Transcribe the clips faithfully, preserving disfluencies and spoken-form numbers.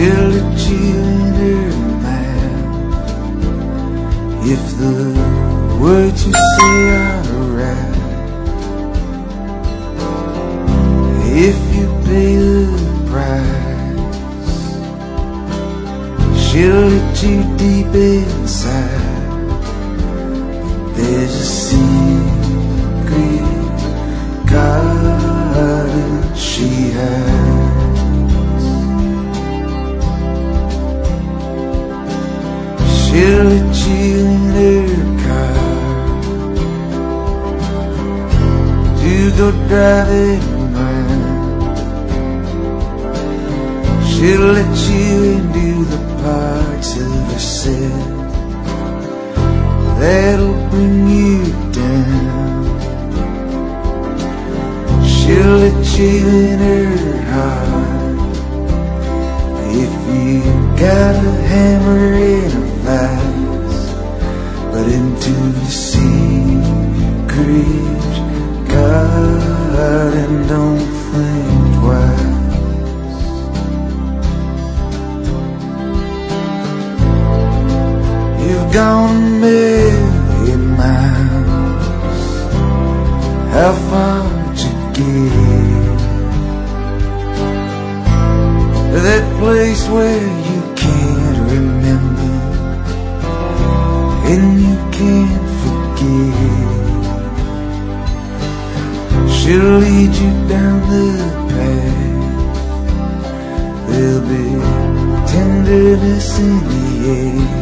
She'll let you in her mouth if the words you say are right. If you pay the price, she'll let you deep inside. There's a secret garden she has. She'll let you in her car to go driving around. She'll let you into the parts of herself that'll bring you down. She'll let you in her heart if you got a hammer in a vase, but into the secret garden, don't think twice. You've gone a million miles. How far'd you get? That place where you can't remember and you can't forget. She'll lead you down the path. There'll be tenderness in the air.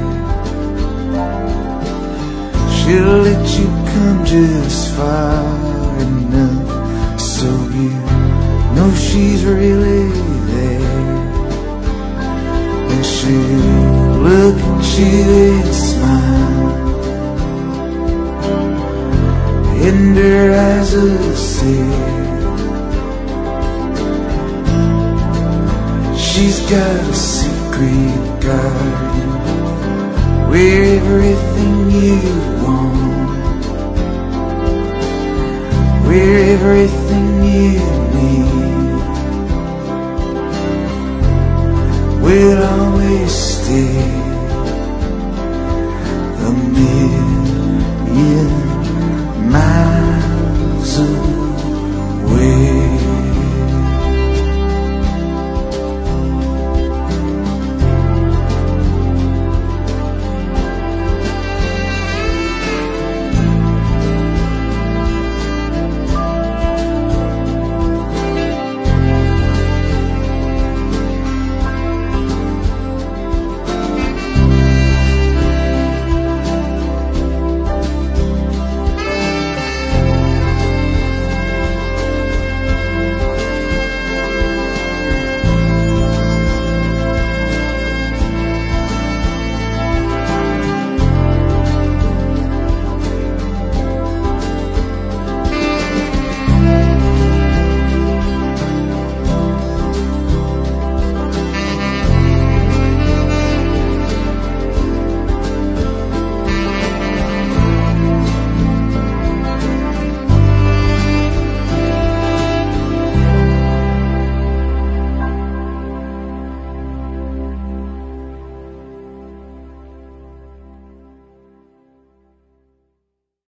She'll let you come just far enough so you know she's really there. And she'll look at you and smile, and her eyes will say she's got a secret garden where everything you want, where everything you need will always stay.